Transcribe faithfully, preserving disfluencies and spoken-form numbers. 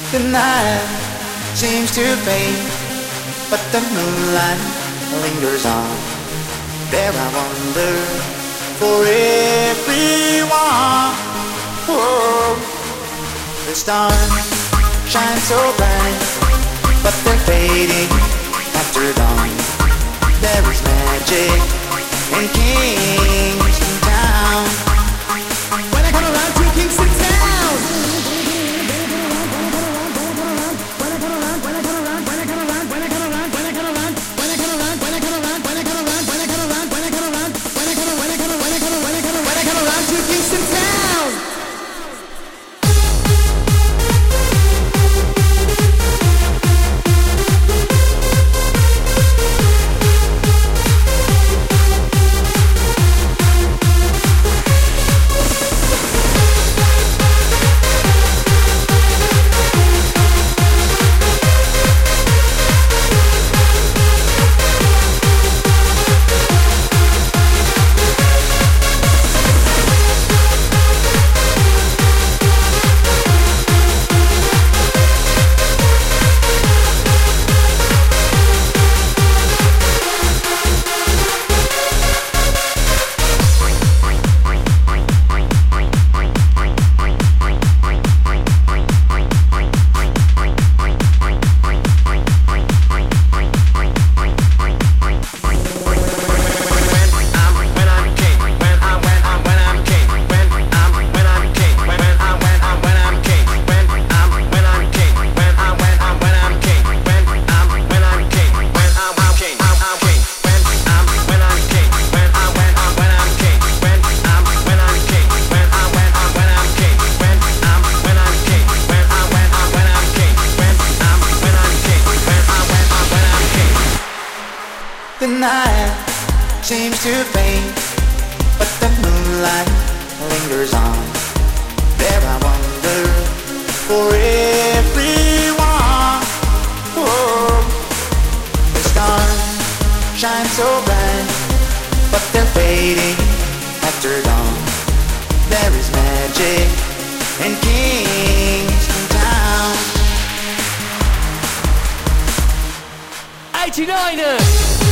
The night seems to fade, but the moonlight lingers on. There I wander for everyone. Whoa. The stars shine so bright, but they're fading after dawn. There is magic in Kingston Town. When I come around to Kingston Town, when I come around, when I come around, when I come around, when I come around, when I come around, when I come around, when I come around, when I come around, when I come around, when I come around, when I come around, when I come around, when I come around, when I come around, when I come around to Kingston Town. The night seems to fade, but the moonlight lingers on. There I wander for everyone. Whoa. The stars shine so bright, but they're fading after dawn. There is magic in Kingston Town. eighty-niners!